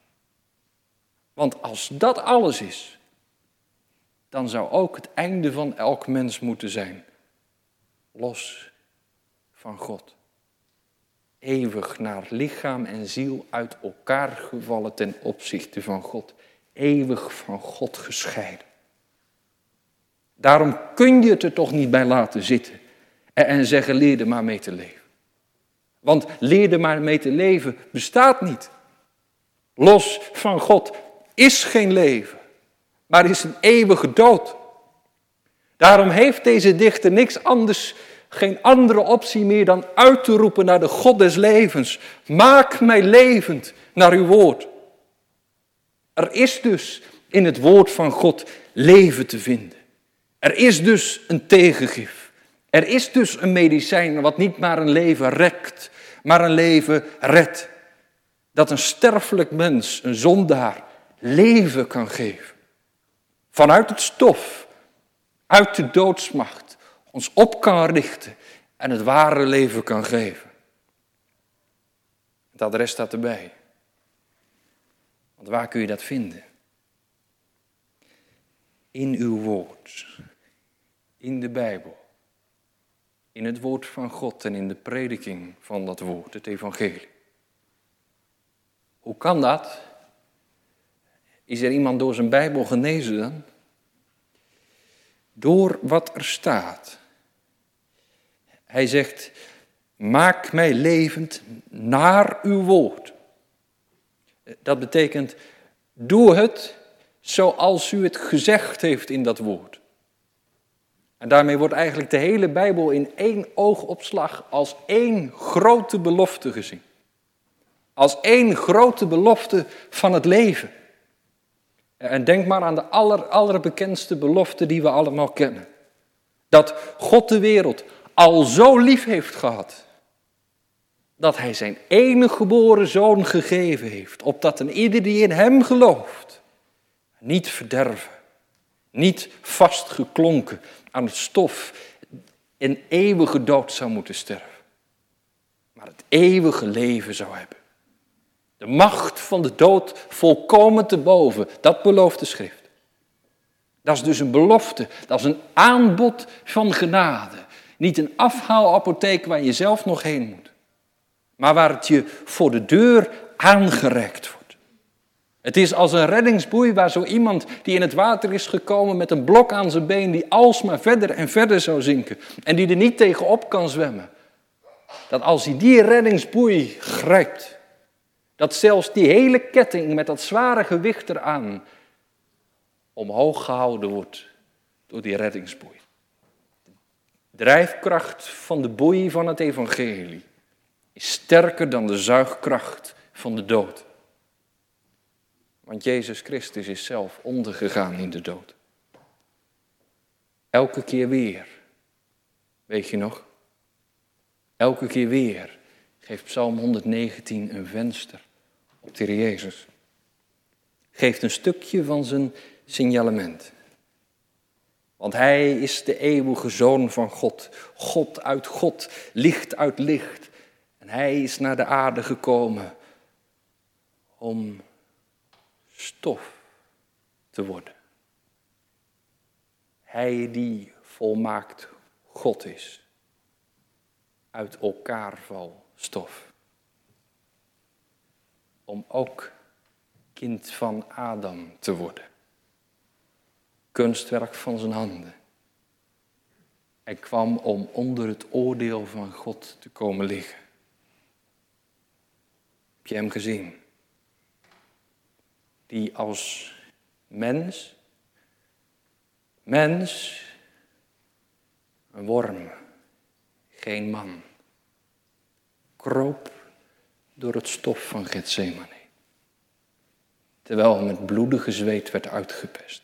Want als dat alles is, dan zou ook het einde van elk mens moeten zijn. Los van God. Eeuwig naar lichaam en ziel uit elkaar gevallen ten opzichte van God. Eeuwig van God gescheiden. Daarom kun je het er toch niet bij laten zitten en zeggen leer er maar mee te leven. Want leer er maar mee te leven bestaat niet. Los van God is geen leven, maar is een eeuwige dood. Daarom heeft deze dichter niks anders, geen andere optie meer dan uit te roepen naar de God des levens. Maak mij levend naar uw woord. Er is dus in het woord van God leven te vinden. Er is dus een tegengif. Er is dus een medicijn wat niet maar een leven rekt, maar een leven redt. Dat een sterfelijk mens, een zondaar, leven kan geven. Vanuit het stof, uit de doodsmacht, ons op kan richten en het ware leven kan geven. Het adres staat erbij. Want waar kun je dat vinden? In uw woord, in de Bijbel, in het woord van God en in de prediking van dat woord, het evangelie. Hoe kan dat? Is er iemand door zijn Bijbel genezen dan? Door wat er staat. Hij zegt, maak mij levend naar uw woord. Dat betekent, doe het zoals u het gezegd heeft in dat woord. En daarmee wordt eigenlijk de hele Bijbel in één oogopslag als één grote belofte gezien. Als één grote belofte van het leven. En denk maar aan de aller, allerbekendste belofte die we allemaal kennen. Dat God de wereld al zo lief heeft gehad, dat hij zijn enige geboren zoon gegeven heeft, opdat een ieder die in hem gelooft, niet verderven, niet vastgeklonken aan het stof, in eeuwige dood zou moeten sterven, maar het eeuwige leven zou hebben. De macht van de dood volkomen te boven, dat belooft de schrift. Dat is dus een belofte, dat is een aanbod van genade. Niet een afhaalapotheek waar je zelf nog heen moet, maar waar het je voor de deur aangereikt wordt. Het is als een reddingsboei waar zo iemand die in het water is gekomen met een blok aan zijn been die alsmaar verder en verder zou zinken en die er niet tegenop kan zwemmen. Dat als hij die reddingsboei grijpt, dat zelfs die hele ketting met dat zware gewicht eraan omhoog gehouden wordt door die reddingsboei. De drijfkracht van de boei van het evangelie is sterker dan de zuigkracht van de dood. Want Jezus Christus is zelf ondergegaan in de dood. Elke keer weer, weet je nog? Elke keer weer geeft Psalm honderdnegentien een venster op de Heer Jezus. Geeft een stukje van zijn signalement. Want hij is de eeuwige Zoon van God. God uit God, licht uit licht. En hij is naar de aarde gekomen om stof te worden. Hij die volmaakt God is. Uit elkaar val stof. Om ook kind van Adam te worden. Kunstwerk van zijn handen. Hij kwam om onder het oordeel van God te komen liggen. Heb je hem gezien? Die als mens, mens, een worm, geen man, kroop door het stof van Getsemane. Terwijl met bloedige zweet werd uitgepest.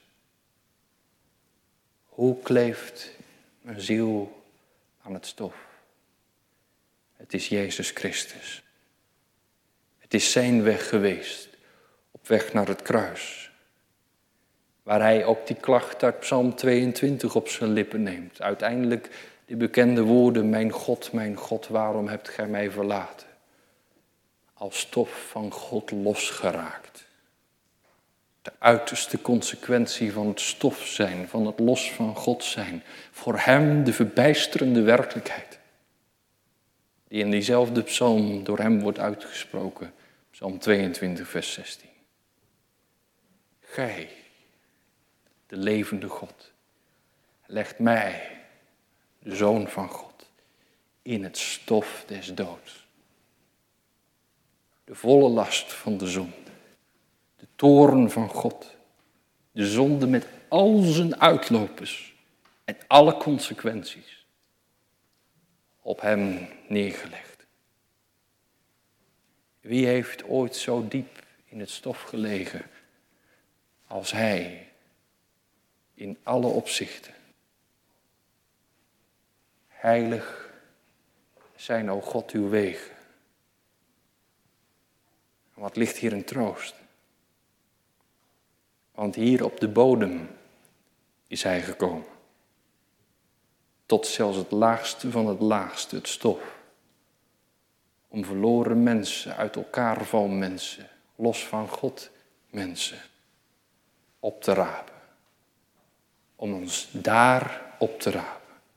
Hoe kleeft mijn ziel aan het stof? Het is Jezus Christus. Het is zijn weg geweest, op weg naar het kruis. Waar hij ook die klacht uit Psalm tweeëntwintig op zijn lippen neemt. Uiteindelijk die bekende woorden, mijn God, mijn God, waarom hebt gij mij verlaten? Als stof van God losgeraakt. De uiterste consequentie van het stof zijn, van het los van God zijn. Voor hem de verbijsterende werkelijkheid. Die in diezelfde psalm door hem wordt uitgesproken. Psalm tweeëntwintig, vers zestien. Gij, de levende God, legt mij, de Zoon van God, in het stof des doods. De volle last van de zonde. De toorn van God. De zonde met al zijn uitlopers en alle consequenties. Op hem neergelegd. Wie heeft ooit zo diep in het stof gelegen als hij in alle opzichten? Heilig zijn, o God, uw wegen. Wat ligt hier een troost? Want hier op de bodem is hij gekomen. Tot zelfs het laagste van het laagste, het stof. Om verloren mensen, uit elkaar vallen mensen, los van God mensen, op te rapen. Om ons daar op te rapen.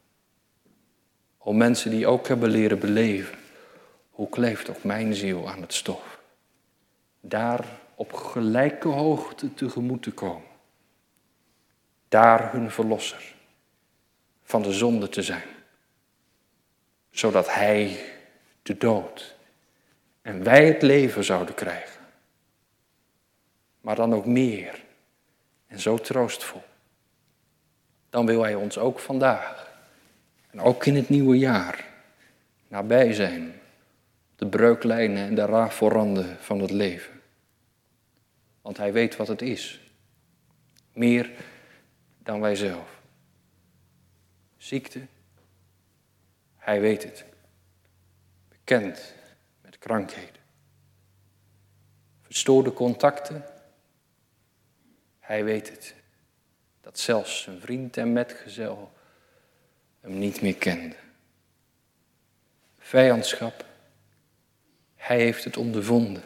Om mensen die ook hebben leren beleven, hoe kleeft ook mijn ziel aan het stof. Daar op gelijke hoogte tegemoet te komen. Daar hun verlosser van de zonde te zijn. Zodat hij de dood en wij het leven zouden krijgen. Maar dan ook meer en zo troostvol. Dan wil hij ons ook vandaag en ook in het nieuwe jaar nabij zijn. De breuklijnen en de raafvoorranden van het leven. Want hij weet wat het is. Meer dan wij zelf. Ziekte. Hij weet het. Bekend met krankheden. Verstoorde contacten. Hij weet het. Dat zelfs zijn vriend en metgezel hem niet meer kende. Vijandschap. Hij heeft het ondervonden.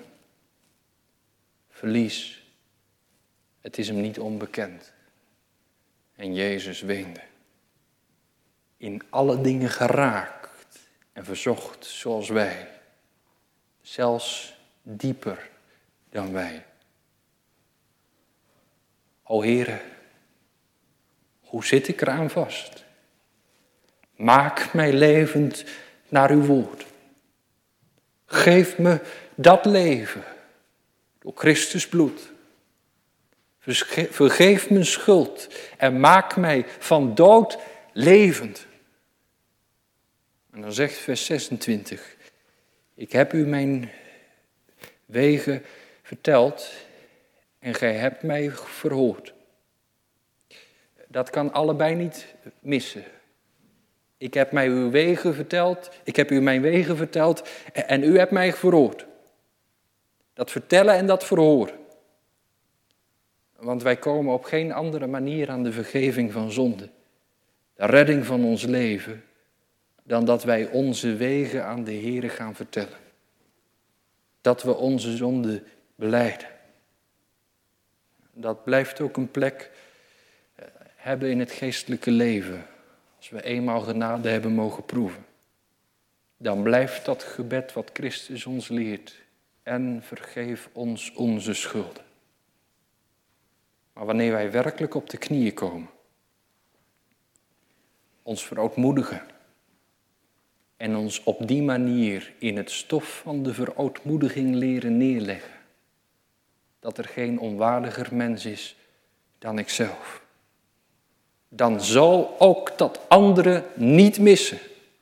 Verlies. Het is hem niet onbekend. En Jezus weende. In alle dingen geraakt en verzocht zoals wij. Zelfs dieper dan wij. O Heere, hoe zit ik eraan vast? Maak mij levend naar uw woord. Geef me dat leven door Christus bloed. Vergeef mijn schuld en maak mij van dood levend. En dan zegt vers zesentwintig. Ik heb u mijn wegen verteld en gij hebt mij verhoord. Dat kan allebei niet missen. Ik heb mij uw wegen verteld, ik heb u mijn wegen verteld en u hebt mij verhoord. Dat vertellen en dat verhoren. Want wij komen op geen andere manier aan de vergeving van zonde, de redding van ons leven, dan dat wij onze wegen aan de Heere gaan vertellen. Dat we onze zonde belijden. Dat blijft ook een plek hebben in het geestelijke leven. Als we eenmaal genade hebben mogen proeven. Dan blijft dat gebed wat Christus ons leert. En vergeef ons onze schulden. Maar wanneer wij werkelijk op de knieën komen. Ons verootmoedigen. En ons op die manier in het stof van de verootmoediging leren neerleggen. Dat er geen onwaardiger mens is dan ikzelf. Dan zal ook dat andere niet missen.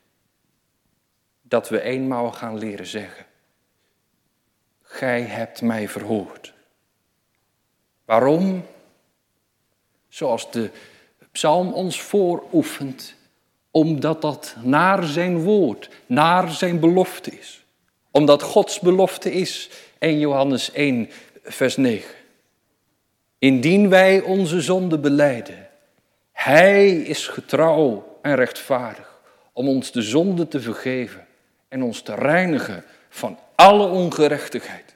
Dat we eenmaal gaan leren zeggen. Gij hebt mij verhoord. Waarom? Zoals de psalm ons vooroefent. Omdat dat naar zijn woord, naar zijn belofte is. Omdat Gods belofte is. in Johannes één, vers negen. Indien wij onze zonde belijden. Hij is getrouw en rechtvaardig om ons de zonde te vergeven en ons te reinigen van alle ongerechtigheid.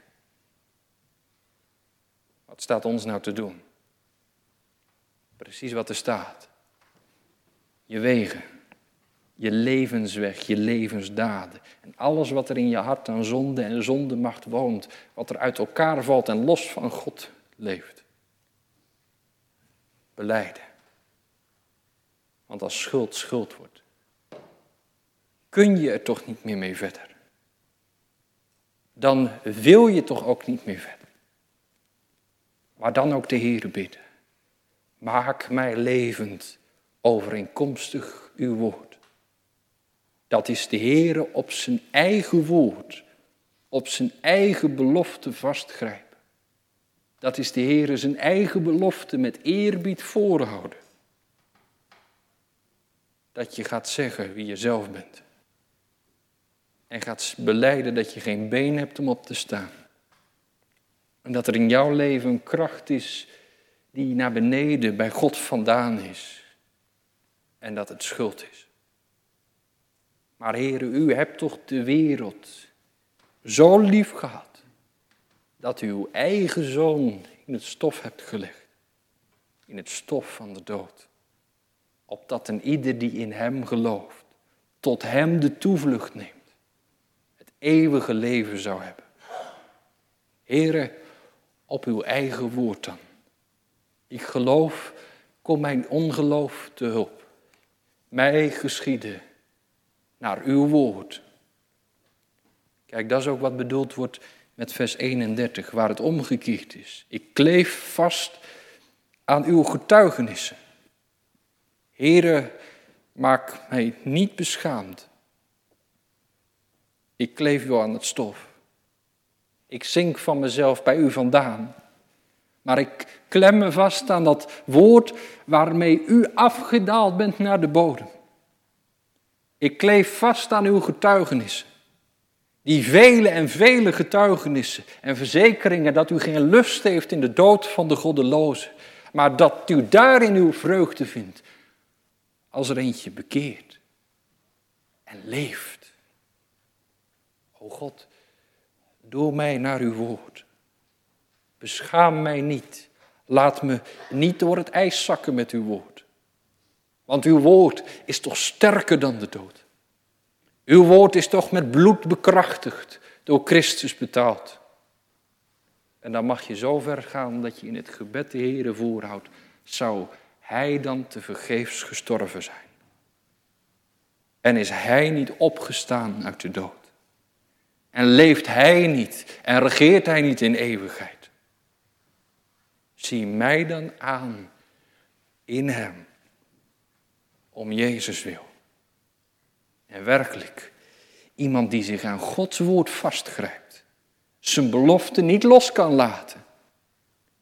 Wat staat ons nou te doen? Precies wat er staat. Je wegen, je levensweg, je levensdaden en alles wat er in je hart aan zonde en zondemacht woont, wat er uit elkaar valt en los van God leeft. Belijden. Want als schuld schuld wordt, kun je er toch niet meer mee verder. Dan wil je toch ook niet meer verder. Maar dan ook de Heere bidden. Maak mij levend overeenkomstig uw woord. Dat is de Heere op zijn eigen woord, op zijn eigen belofte vastgrijpen. Dat is de Heere zijn eigen belofte met eerbied voorhouden. Dat je gaat zeggen wie je zelf bent. En gaat belijden dat je geen been hebt om op te staan. En dat er in jouw leven een kracht is die naar beneden bij God vandaan is. En dat het schuld is. Maar Heere, u hebt toch de wereld zo lief gehad. Dat u uw eigen zoon in het stof hebt gelegd. In het stof van de dood. Opdat een ieder die in hem gelooft, tot hem de toevlucht neemt. Het eeuwige leven zou hebben. Heere, op uw eigen woord dan. Ik geloof, kom mijn ongeloof te hulp. Mij geschieden naar uw woord. Kijk, dat is ook wat bedoeld wordt met vers eenendertig, waar het omgekeerd is. Ik kleef vast aan uw getuigenissen. Heere, maak mij niet beschaamd. Ik kleef u aan het stof. Ik zink van mezelf bij u vandaan. Maar ik klem me vast aan dat woord waarmee u afgedaald bent naar de bodem. Ik kleef vast aan uw getuigenissen. Die vele en vele getuigenissen en verzekeringen dat u geen lust heeft in de dood van de goddelozen. Maar dat u daarin uw vreugde vindt. Als er eentje bekeert en leeft. O God, doe mij naar uw woord. Beschaam mij niet. Laat me niet door het ijs zakken met uw woord. Want uw woord is toch sterker dan de dood. Uw woord is toch met bloed bekrachtigd, door Christus betaald. En dan mag je zo ver gaan dat je in het gebed de Heere voorhoudt. Zou hij dan tevergeefs gestorven zijn? En is hij niet opgestaan uit de dood? En leeft hij niet en regeert hij niet in eeuwigheid? Zie mij dan aan in hem, om Jezus wil. En werkelijk, iemand die zich aan Gods woord vastgrijpt, zijn belofte niet los kan laten.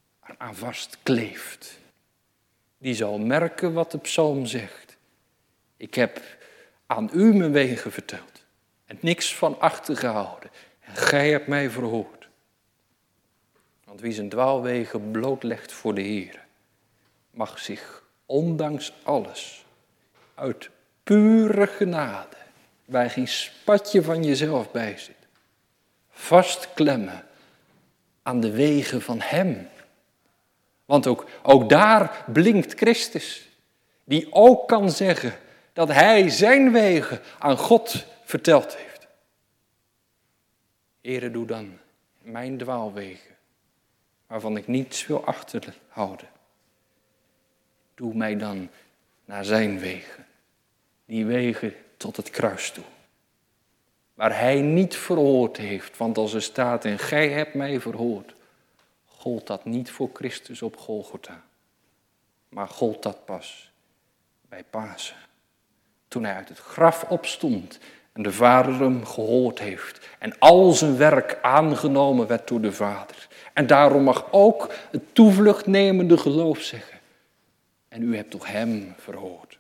aan vastkleeft. Die zal merken wat de psalm zegt. Ik heb aan u mijn wegen verteld en niks van achtergehouden. En gij hebt mij verhoord. Want wie zijn dwaalwegen blootlegt voor de Heer, mag zich ondanks alles uit pure genade, waar geen spatje van jezelf bij zit, vastklemmen aan de wegen van hem. Want ook, ook daar blinkt Christus, die ook kan zeggen dat hij zijn wegen aan God verteld heeft. Heere, doe dan mijn dwaalwegen, waarvan ik niets wil achterhouden. Doe mij dan naar zijn wegen, die wegen tot het kruis toe. Waar hij niet verhoord heeft, want als er staat en gij hebt mij verhoord, gold dat niet voor Christus op Golgotha, maar gold dat pas bij Pasen. Toen hij uit het graf opstond en de Vader hem gehoord heeft en al zijn werk aangenomen werd door de Vader. En daarom mag ook het toevlucht nemende geloof zeggen, en u hebt toch hem verhoord.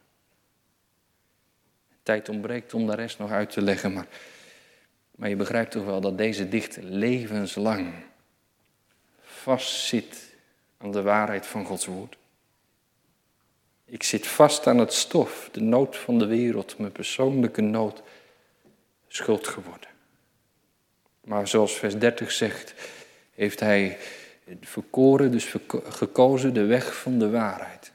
Tijd ontbreekt om de rest nog uit te leggen, maar, maar je begrijpt toch wel dat deze dichter levenslang vastzit aan de waarheid van Gods woord. Ik zit vast aan het stof, de nood van de wereld, mijn persoonlijke nood, schuld geworden. Maar zoals vers dertig zegt, heeft hij verkoren, dus gekozen de weg van de waarheid.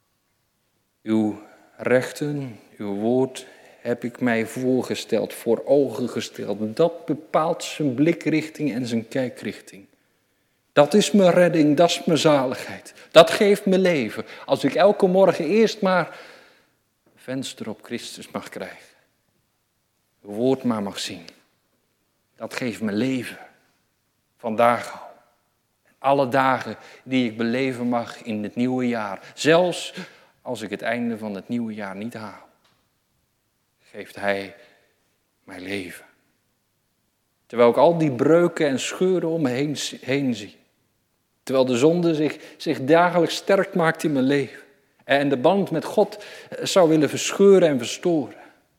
Uw rechten, uw woord heb ik mij voorgesteld, voor ogen gesteld. Dat bepaalt zijn blikrichting en zijn kijkrichting. Dat is mijn redding, dat is mijn zaligheid. Dat geeft me leven. Als ik elke morgen eerst maar een venster op Christus mag krijgen. Uw woord maar mag zien. Dat geeft me leven. Vandaag al. En alle dagen die ik beleven mag in het nieuwe jaar. Zelfs als ik het einde van het nieuwe jaar niet haal. Geeft hij mij leven. Terwijl ik al die breuken en scheuren om me heen, heen zie. Terwijl de zonde zich, zich dagelijks sterk maakt in mijn leven. En de band met God zou willen verscheuren en verstoren.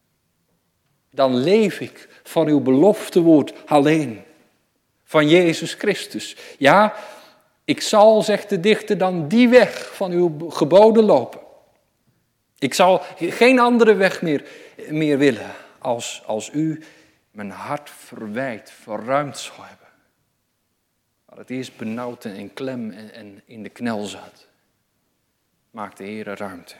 Dan leef ik van uw beloftewoord alleen. Van Jezus Christus. Ja, ik zal, zegt de dichter, dan die weg van uw geboden lopen. Ik zal geen andere weg meer, meer willen als, als u mijn hart verwijt, verruimd zal hebben. Waar het eerst benauwd en in klem en, en in de knel zat. Maakt de Heer ruimte.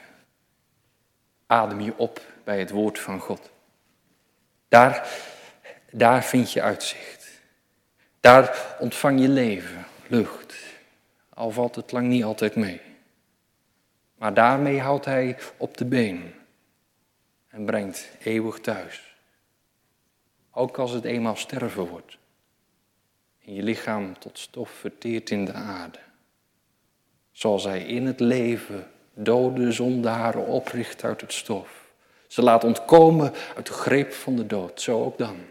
Adem je op bij het woord van God. Daar, daar vind je uitzicht. Daar ontvang je leven, lucht. Al valt het lang niet altijd mee. Maar daarmee houdt hij op de been. En brengt eeuwig thuis. Ook als het eenmaal sterven wordt. En je lichaam tot stof verteert in de aarde. Zoals hij in het leven dode zondaren opricht uit het stof. Ze laat ontkomen uit de greep van de dood. Zo ook dan.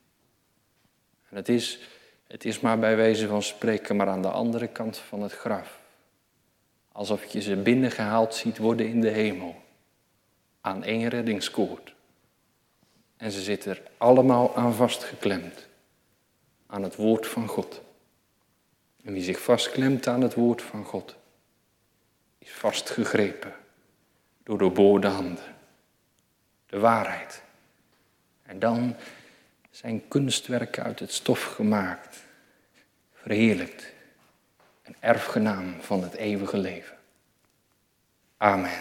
En het is, het is maar bij wijze van spreken, maar aan de andere kant van het graf. Alsof je ze binnengehaald ziet worden in de hemel. Aan één reddingskoord. En ze zitten er allemaal aan vastgeklemd. Aan het woord van God. En wie zich vastklemt aan het woord van God, is vastgegrepen door doorboorde handen. De waarheid. En dan zijn kunstwerken uit het stof gemaakt. Verheerlijkt. Een erfgenaam van het eeuwige leven. Amen.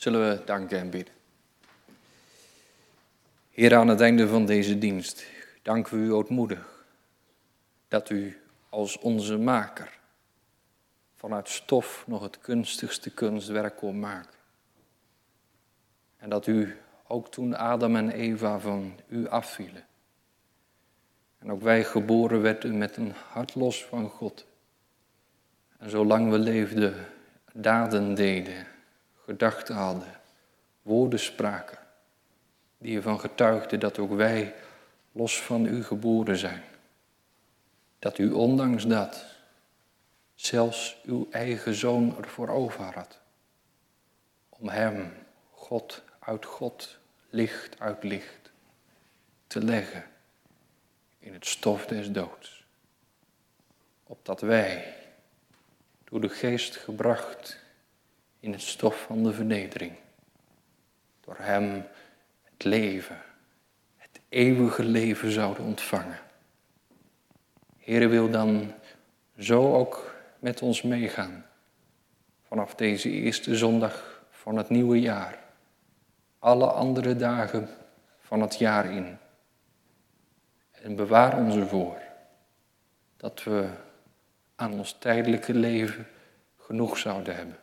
Zullen we danken en bidden. Heer, aan het einde van deze dienst danken we u ootmoedig dat u als onze maker vanuit stof nog het kunstigste kunstwerk kon maken. En dat u ook toen Adam en Eva van u afvielen. En ook wij geboren werden met een hart los van God. En zolang we leefden, daden deden, gedachten hadden, woorden spraken, die ervan getuigden dat ook wij los van u geboren zijn. Dat u ondanks dat zelfs uw eigen zoon ervoor over had. Om hem, God uit God, licht uit licht, te leggen in het stof des doods. Opdat wij, door de geest gebracht in het stof van de vernedering, door hem het leven, het eeuwige leven zouden ontvangen. Heere, wil dan zo ook met ons meegaan vanaf deze eerste zondag van het nieuwe jaar, alle andere dagen van het jaar in. En bewaar ons ervoor dat we aan ons tijdelijke leven genoeg zouden hebben.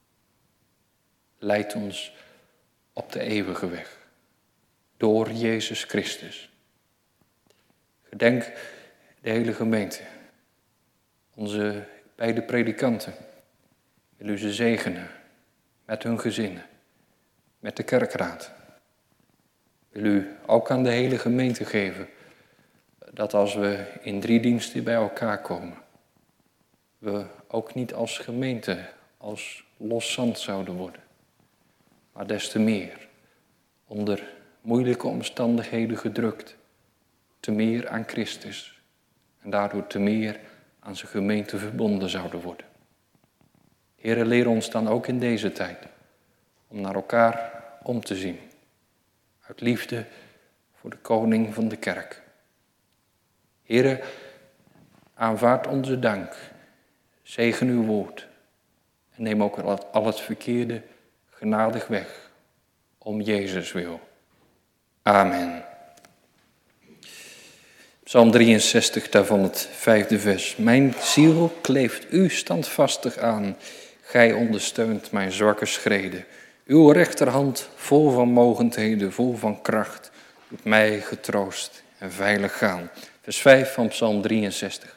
Leid ons op de eeuwige weg, door Jezus Christus. Gedenk de hele gemeente, onze beide predikanten. Wil u ze zegenen met hun gezinnen, met de kerkraad. Wil u ook aan de hele gemeente geven dat als we in drie diensten bij elkaar komen, we ook niet als gemeente als los zand zouden worden, maar des te meer onder moeilijke omstandigheden gedrukt, te meer aan Christus en daardoor te meer aan zijn gemeente verbonden zouden worden. Heere, leer ons dan ook in deze tijd om naar elkaar om te zien, uit liefde voor de koning van de kerk. Heere, aanvaard onze dank, zegen uw woord en neem ook al het verkeerde genadig weg, om Jezus wil. Amen. Psalm drieënzestig, daarvan het vijfde vers. Mijn ziel kleeft u standvastig aan, gij ondersteunt mijn zwakke schreden. Uw rechterhand vol van mogendheden, vol van kracht, doet mij getroost en veilig gaan. Vers vijf van Psalm drieënzestig.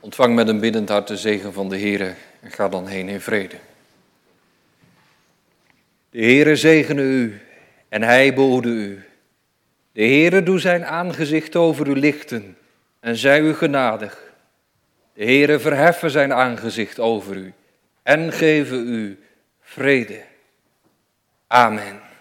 Ontvang met een biddend hart de zegen van de Heere en ga dan heen in vrede. De Heere zegene u en hij behoede u. De Heere doe zijn aangezicht over u lichten en zij u genadig. De Heere verheffen zijn aangezicht over u en geven u vrede. Amen.